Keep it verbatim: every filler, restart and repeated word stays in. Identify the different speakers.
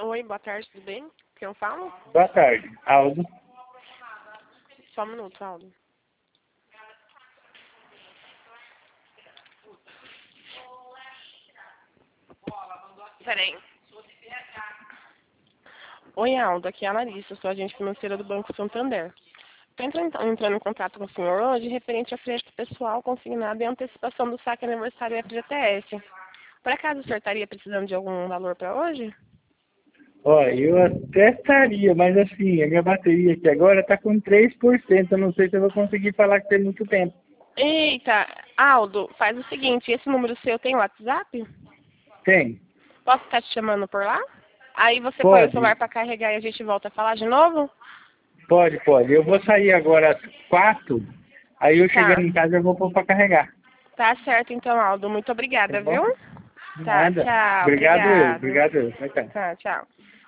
Speaker 1: Oi, boa tarde, tudo bem? Quem eu falo?
Speaker 2: Boa tarde, Aldo.
Speaker 1: Só um minuto, Aldo. Peraí. Oi, Aldo, aqui é a Larissa, sou agente financeira do Banco Santander. Estou entrando, entrando em contato com o senhor hoje referente ao crédito pessoal consignado e antecipação do saque aniversário F G T S. Por acaso o senhor estaria precisando de algum valor para hoje?
Speaker 2: Ó, eu até estaria, mas assim, a minha bateria aqui agora tá com três por cento. Eu não sei se eu vou conseguir falar que tem muito tempo.
Speaker 1: Eita, Aldo, faz o seguinte, esse número seu tem WhatsApp?
Speaker 2: Tem?
Speaker 1: Posso estar te chamando por lá? Aí você põe o
Speaker 2: Pode,
Speaker 1: celular para carregar e a gente volta a falar de novo?
Speaker 2: pode, pode. Eu vou sair agora às quatro, aí eu chegando
Speaker 1: Tá.
Speaker 2: em casa eu vou pôr pra carregar.
Speaker 1: Tá certo então, Aldo. Muito
Speaker 2: Tá
Speaker 1: obrigada,
Speaker 2: bom?
Speaker 1: viu? Tá,
Speaker 2: Nada.
Speaker 1: tchau.
Speaker 2: Obrigado eu,
Speaker 1: Obrigado.
Speaker 2: obrigado eu. Tchau, tchau.
Speaker 1: Tá, tchau.